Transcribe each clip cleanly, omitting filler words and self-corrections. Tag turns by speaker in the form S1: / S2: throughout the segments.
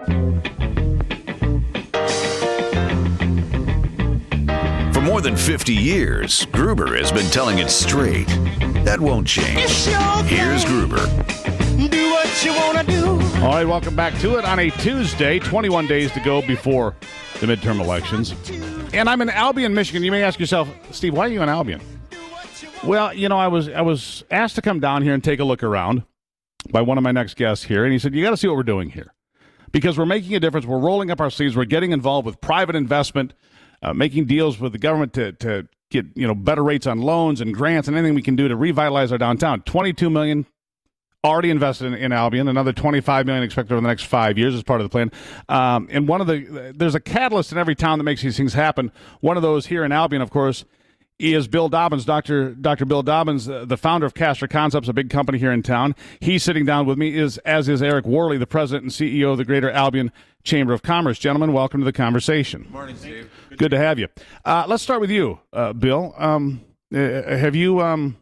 S1: For more than 50 years, Gruber has been telling it straight. That won't change. Here's Gruber.
S2: Do what you want to do.
S3: All right, welcome back to it on a Tuesday, 21 days to go before the midterm elections. And I'm in Albion, Michigan. You may ask yourself, Steve, why are you in Albion? Well, you know, I was asked to come down here and take a look around by one of my next guests here, and he said, you got to see what we're doing here. Because we're making a difference. We're rolling up our sleeves. We're getting involved with private investment, making deals with the government to get, you know, better rates on loans and grants and anything we can do to revitalize our downtown. $22 million already invested in Albion, another $25 million expected over the next 5 years as part of the plan. And there's a catalyst in every town that makes these things happen. One of those here in Albion, of course, is Bill Dobbins, Dr. Bill Dobbins, the founder of Castor Concepts, a big company here in town. He's sitting down with me, as is Eric Worley, the president and CEO of the Greater Albion Chamber of Commerce. Gentlemen, welcome to the conversation.
S4: Morning, Steve.
S3: Good to have you. Let's start with you, Bill. Have you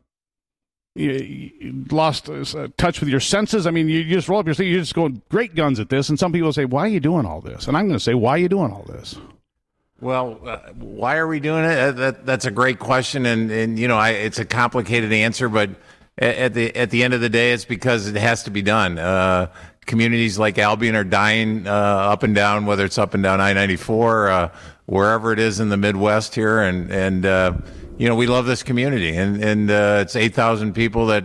S3: lost touch with your senses? I mean, you just roll up your sleeve, you're just going great guns at this, and some people say, why are you doing all this? And I'm going to say, why are you doing all this?
S4: Well, why are we doing it? That's a great question, and you know, it's a complicated answer, but at the end of the day, it's because it has to be done. Communities like Albion are dying up and down, whether it's up and down I-94, wherever it is in the Midwest here, and you know, we love this community, and it's 8,000 people that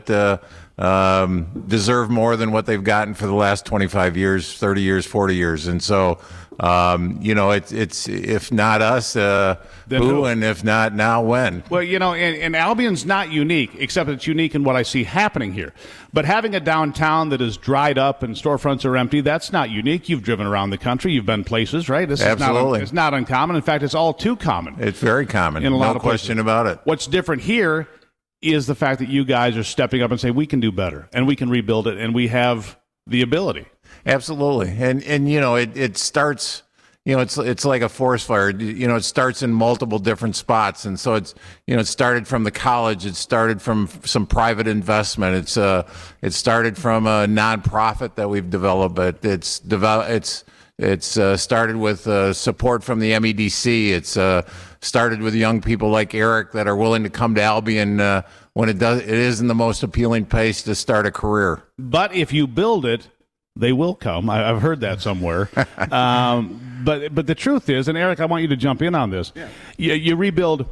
S4: deserve more than what they've gotten for the last 25 years, 30 years, 40 years, and so. You know, it's if not us, who, and if not now, when?
S3: Well, you know, and Albion's not unique, except it's unique in what I see happening here. But having a downtown that is dried up and storefronts are empty, that's not unique. You've driven around the country. You've been places, right?
S4: Absolutely.
S3: It's not uncommon. In fact, it's all too common.
S4: It's very common.
S3: In a lot
S4: no
S3: of
S4: question about it.
S3: What's different here is the fact that you guys are stepping up and saying, we can do better, and we can rebuild it, and we have the ability.
S4: Absolutely, and you know, it starts. You know, it's like a forest fire. You know, it starts in multiple different spots, and so it's, you know, it started from the college. It started from some private investment. It started from a nonprofit that we've developed. But it's started with support from the MEDC. It's started with young people like Eric that are willing to come to Albion when it isn't the most appealing place to start a career.
S3: But if you build it, they will come. I've heard that somewhere. But the truth is, and Eric, I want you to jump in on this. Yeah. You rebuild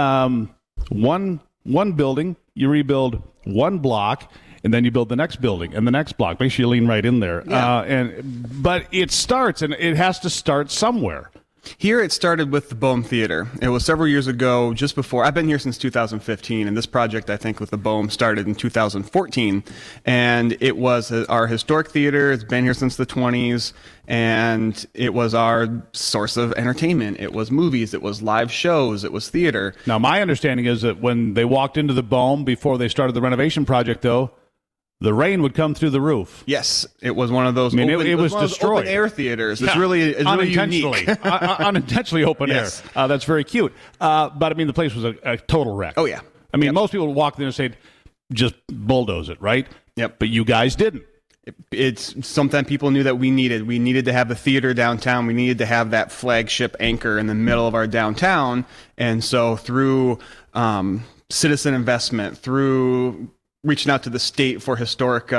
S3: one building, you rebuild one block, and then you build the next building and the next block. Make sure you lean right in there.
S5: Yeah.
S3: But it starts, and it has to start somewhere.
S5: Here it started with the Bohm Theater. It was several years ago, just before. I've been here since 2015, and this project, I think, with the Bohm started in 2014. And it was our historic theater. It's been here since the 20s, and it was our source of entertainment. It was movies. It was live shows. It was theater.
S3: Now, my understanding is that when they walked into the Bohm before they started the renovation project, though, the rain would come through the roof.
S5: Yes, it was one of those.
S3: I mean, it was destroyed.
S5: Open air theaters.
S3: Yeah.
S5: It's really
S3: unintentionally,
S5: unique.
S3: unintentionally open
S5: Yes.
S3: air. That's very cute. But I mean, the place was a total wreck.
S5: Oh yeah.
S3: I mean, most people would walk there and say, "Just bulldoze it," right?
S5: Yep.
S3: But you guys didn't.
S5: It's something people knew that we needed. We needed to have the theater downtown. We needed to have that flagship anchor in the middle of our downtown. And so through citizen investment, through reaching out to the state for historic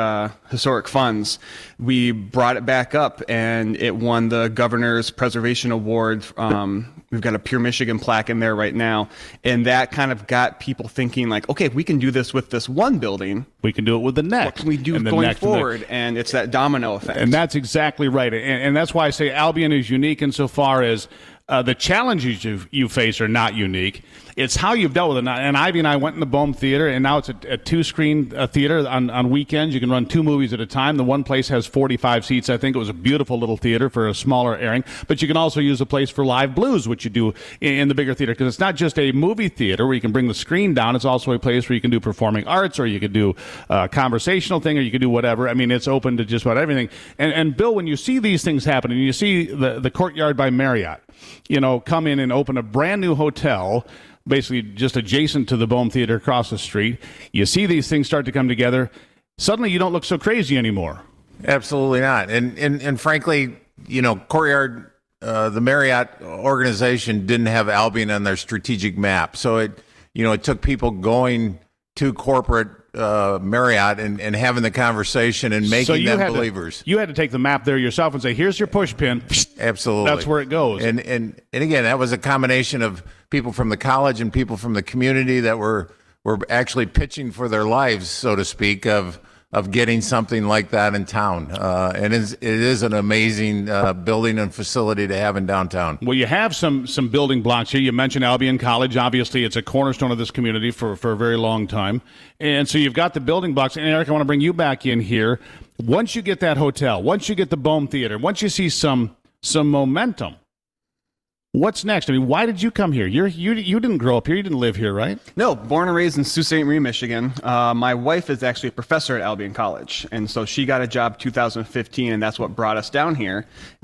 S5: funds, we brought it back up, and it won the Governor's Preservation Award. We've got a Pure Michigan plaque in there right now, and that kind of got people thinking, like, okay, if we can do this with this one building,
S3: we can do it with the next.
S5: What can we do going forward? And it's that domino effect.
S3: And that's exactly right. And that's why I say Albion is unique insofar as the challenges you face are not unique. It's how you've dealt with it. And Ivy and I went in the Bohm Theater, and now it's a two-screen theater. On weekends, you can run 2 movies at a time. The one place has 45 seats. I think it was a beautiful little theater for a smaller airing. But you can also use the place for live blues, which you do in the bigger theater, because it's not just a movie theater where you can bring the screen down. It's also a place where you can do performing arts, or you could do a conversational thing, or you could do whatever. I mean, it's open to just about everything. And Bill, when you see these things happen, and you see the Courtyard by Marriott, you know, come in and open a brand new hotel, basically just adjacent to the Bohm Theater across the street. You see these things start to come together. Suddenly you don't look so crazy anymore.
S4: Absolutely not. And frankly, Courtyard, the Marriott organization didn't have Albion on their strategic map. So it took people going to corporate Marriott and having the conversation and making them believers.
S3: You had to take the map there yourself and say, here's your push pin.
S4: Absolutely.
S3: That's where it goes.
S4: And again, that was a combination of people from the college and people from the community that were actually pitching for their lives, so to speak, of getting something like that in town. And it is an amazing building and facility to have in downtown.
S3: Well, you have some building blocks here. You mentioned Albion College. Obviously, it's a cornerstone of this community for a very long time. And so you've got the building blocks. And, Eric, I want to bring you back in here. Once you get that hotel, once you get the Bohm Theater, once you see some momentum, what's next? I mean, why did you come here? You didn't grow up here. You didn't live here, right?
S5: No, born and raised in Sault Ste. Marie, Michigan. My wife is actually a professor at Albion College, and so she got a job 2015, and that's what brought us down here.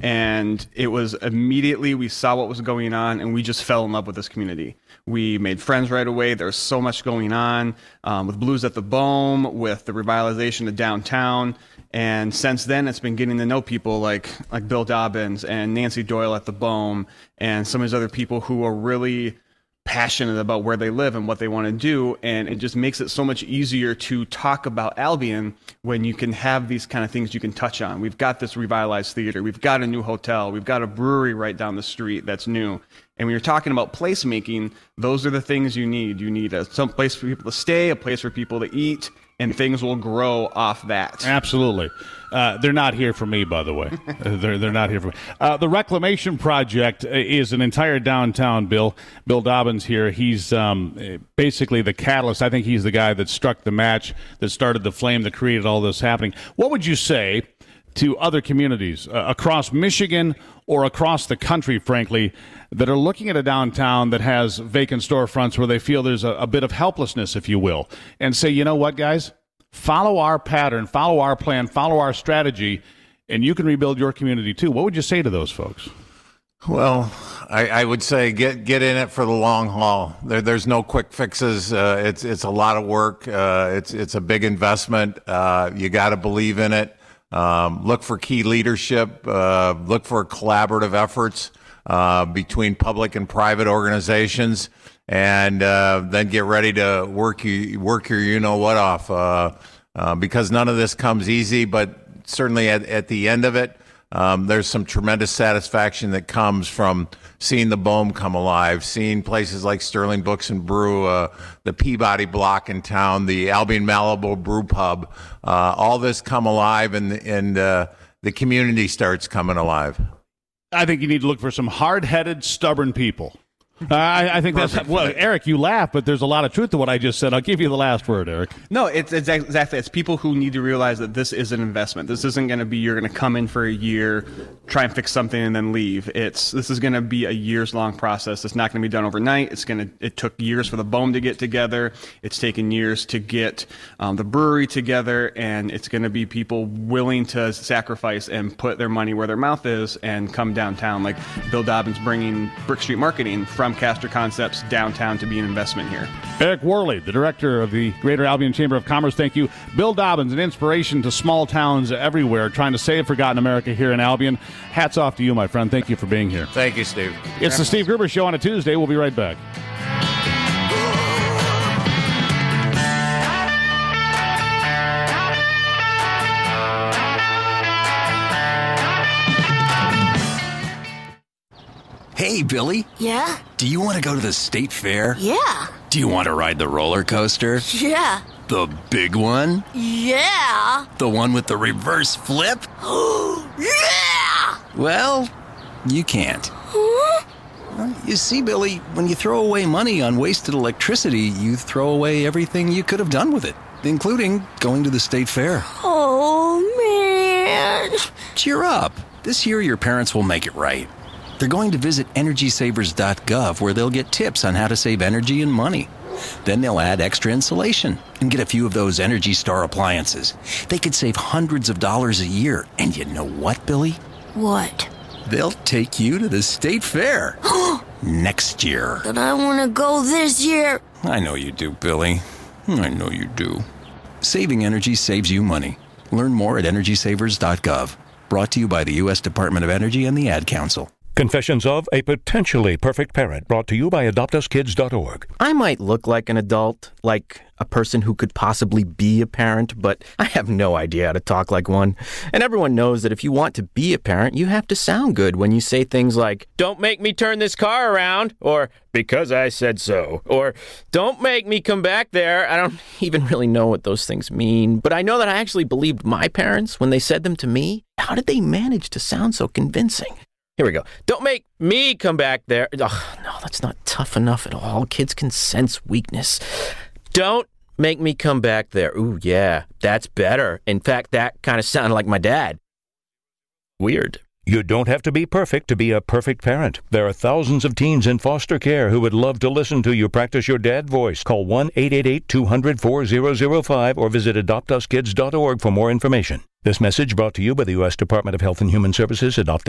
S5: And it was immediately we saw what was going on, and we just fell in love with this community. We made friends right away. There's so much going on with Blues at the Bohm, with the revitalization of downtown. And since then, it's been getting to know people like Bill Dobbins and Nancy Doyle at the Bohm and some of these other people who are really passionate about where they live and what they want to do. And it just makes it so much easier to talk about Albion when you can have these kind of things you can touch on. We've got this revitalized theater. We've got a new hotel. We've got a brewery right down the street that's new. And when you're talking about placemaking, those are the things you need. You need some place for people to stay, a place for people to eat, and things will grow off that.
S3: Absolutely. They're not here for me, by the way. They're not here for me. The Reclamation Project is an entire downtown, Bill. Bill Dobbins here. He's basically the catalyst. I think he's the guy that struck the match, that started the flame, that created all this happening. What would you say to other communities across Michigan or across the country, frankly, that are looking at a downtown that has vacant storefronts where they feel there's a bit of helplessness, if you will, and say, you know what, guys? Follow our pattern, follow our plan, follow our strategy, and you can rebuild your community too. What would you say to those folks?
S4: Well, I would say get in it for the long haul. There's no quick fixes. It's a lot of work. It's a big investment. You got to believe in it. Look for key leadership. Look for collaborative efforts between public and private organizations, and then get ready to work your you-know-what off, because none of this comes easy, but certainly at the end of it, there's some tremendous satisfaction that comes from seeing the Bohm come alive, seeing places like Sterling Books and Brew, the Peabody Block in town, the Albion Malibu Brew Pub, all this come alive, and the community starts coming alive.
S3: I think you need to look for some hard-headed, stubborn people. I think that's, well, Eric, you laugh, but there's a lot of truth to what I just said. I'll give you the last word, Eric.
S5: No, it's exactly. It's people who need to realize that this is an investment. This isn't going to be you're going to come in for a year, try and fix something, and then leave. This is going to be a years-long process. It's not going to be done overnight. It took years for the Bohm to get together. It's taken years to get the brewery together, and it's going to be people willing to sacrifice and put their money where their mouth is and come downtown, like Bill Dobbins bringing Brick Street Marketing from Castor Concepts downtown to be an investment here.
S3: Eric Worley, the director of the Greater Albion Chamber of Commerce, thank you. Bill Dobbins, an inspiration to small towns everywhere, trying to save forgotten America here in Albion. Hats off to you, my friend. Thank you for being here.
S4: Thank you, Steve.
S3: It's the Steve Gruber Show on a Tuesday. We'll be right back.
S6: Hey, Billy.
S7: Yeah?
S6: Do you want to go to the state fair?
S7: Yeah.
S6: Do you want to ride the roller coaster?
S7: Yeah.
S6: The big one?
S7: Yeah.
S6: The one with the reverse flip?
S7: Yeah!
S6: Well, you can't.
S7: Huh?
S6: You see, Billy, when you throw away money on wasted electricity, you throw away everything you could have done with it, including going to the state fair.
S7: Oh, man.
S6: Cheer up. This year, your parents will make it right. They're going to visit EnergySavers.gov, where they'll get tips on how to save energy and money. Then they'll add extra insulation and get a few of those Energy Star appliances. They could save hundreds of dollars a year. And you know what, Billy?
S7: What?
S6: They'll take you to the state fair next year.
S7: But I want to go this year.
S6: I know you do, Billy. I know you do. Saving energy saves you money. Learn more at EnergySavers.gov. Brought to you by the U.S. Department of Energy and the Ad Council.
S8: Confessions of a Potentially Perfect Parent, brought to you by AdoptUsKids.org.
S9: I might look like an adult, like a person who could possibly be a parent, but I have no idea how to talk like one. And everyone knows that if you want to be a parent, you have to sound good when you say things like, "Don't make me turn this car around," or "because I said so," or "don't make me come back there." I don't even really know what those things mean, but I know that I actually believed my parents when they said them to me. How did they manage to sound so convincing? Here we go. "Don't make me come back there." Ugh, no, that's not tough enough at all. Kids can sense weakness. "Don't make me come back there." Ooh, yeah, that's better. In fact, that kind of sounded like my dad. Weird.
S8: You don't have to be perfect to be a perfect parent. There are thousands of teens in foster care who would love to listen to you practice your dad voice. Call 1-888-200-4005 or visit AdoptUsKids.org for more information. This message brought to you by the U.S. Department of Health and Human Services, Adopt